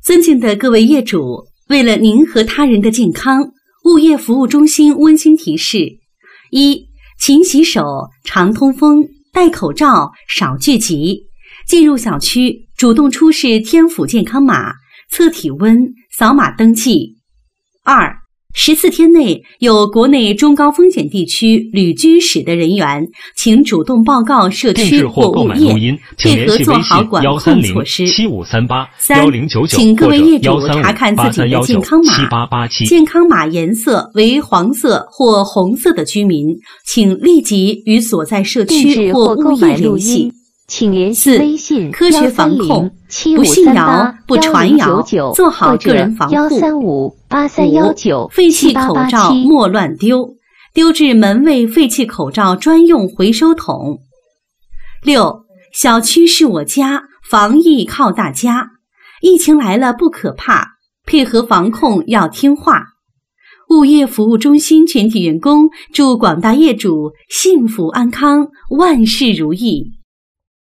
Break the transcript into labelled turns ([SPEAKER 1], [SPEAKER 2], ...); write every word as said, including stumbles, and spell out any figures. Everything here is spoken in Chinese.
[SPEAKER 1] 尊敬的各位业主，为了您和他人的健康，物业服务中心温馨提示：一、勤洗手，常通风，戴口罩，少聚集。进入小区，主动出示天府健康码，测体温，扫码登记。二、十四天内有国内中高风险地区旅居史的人员，请主动报告社区或物业，配合做好管控措施。三、请各位业主查看自己的健康码，健康码颜色为黄色或红色的居民，请立即与所在社区或物业联系。
[SPEAKER 2] 请联系微信
[SPEAKER 1] 科学防控，不信谣，不传谣，做好个人防护。
[SPEAKER 2] 幺三五八三幺九
[SPEAKER 1] 废弃口罩莫乱丢，丢至门卫废弃口罩专用回收桶。六、小区是我家，防疫靠大家。疫情来了不可怕，配合防控要听话。物业服务中心全体员工祝广大业主幸福安康，万事如意。